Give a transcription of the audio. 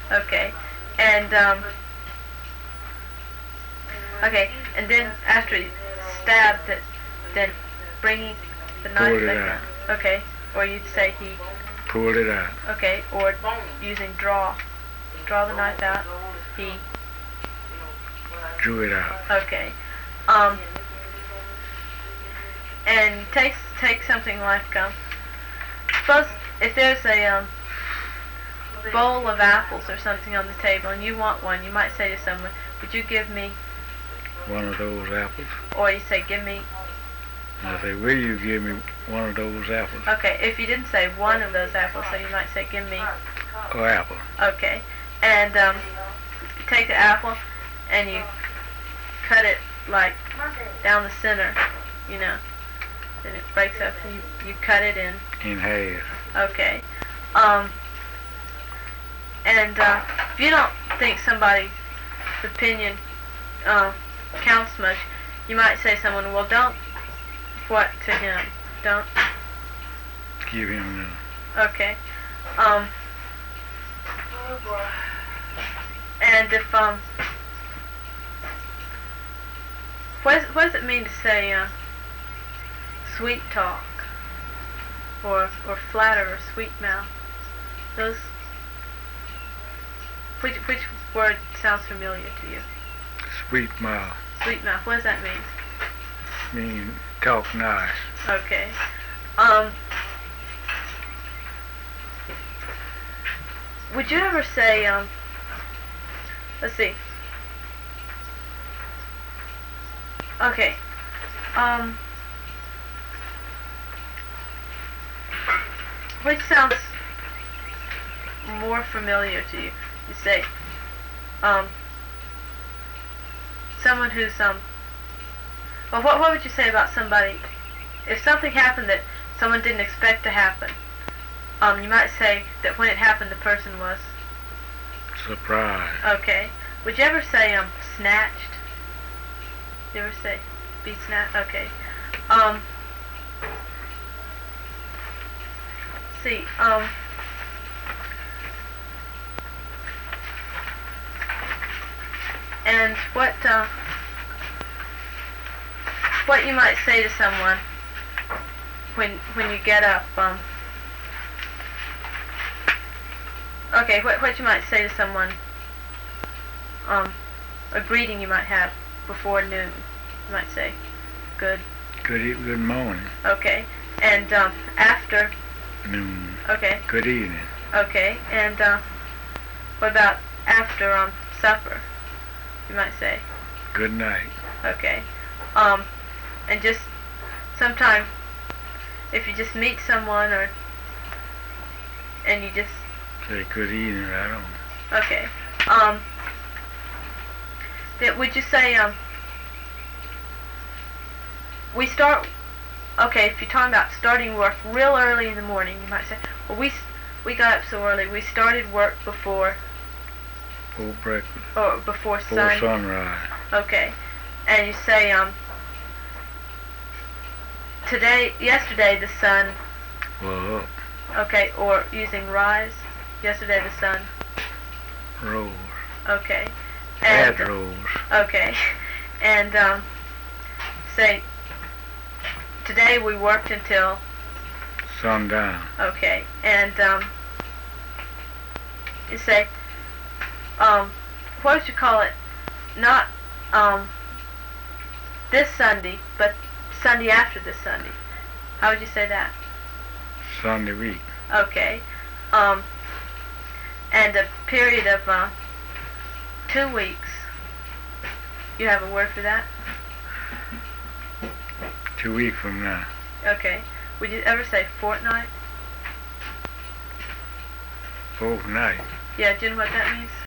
Okay. And okay. And then after he stabbed it, then bringing the knife Pulled it back out. down. Okay. Or you'd say he. Pulled it out. Okay. Or using draw the knife out. He. Drew it out. Okay. And take something like suppose if there's a bowl of apples or something on the table and you want one, you might say to someone, "Would you give me?" One of those apples. Or you say, "Give me." I say, will you give me one of those apples? Okay. If you didn't say one of those apples, so you might say, "Give me." Oh, apple. Okay. And you take the apple and you cut it like down the center, you know. Then it breaks up and you cut it in. In half. Okay. And if you don't think somebody's opinion counts much, you might say to someone, "Well, don't what to him? Don't." Give him none. Okay. And if what does it mean to say sweet talk or flatter or sweet mouth? Those which word sounds familiar to you? Sweet mouth. Sweet mouth. What does that mean? Mean talk nice. Okay. Would you ever say let's see. Okay. Which sounds more familiar to you? You say, someone who's well, what would you say about somebody if something happened that someone didn't expect to happen? You might say that when it happened, the person was Surprise. okay. Would you ever say snatched? You ever say be snatched? Okay. See. And what you might say to someone when you get up. Okay, what you might say to someone. A greeting you might have before noon. You might say, good morning. Okay, and after Noon. Okay. Good evening. Okay, and what about after supper? You might say. Good night. Okay, and just sometime if you just meet someone and you just say good evening right on. Okay, would you say we start? Okay, if you're talking about starting work real early in the morning, you might say, well, we got up so early, we started work before breakfast. Or before sunrise. Okay, and you say, yesterday the sun was up. Okay, or using rise, yesterday the sun rose. Okay. And rose. Okay, and say, today we worked until sundown. Okay, and you say, what would you call it? Not this Sunday, but Sunday after this Sunday. How would you say that? Sunday week. Okay, and a period of 2 weeks. You have a word for that? 2 weeks from now. Okay. Would you ever say fortnight? Fortnight. Yeah, do you know what that means?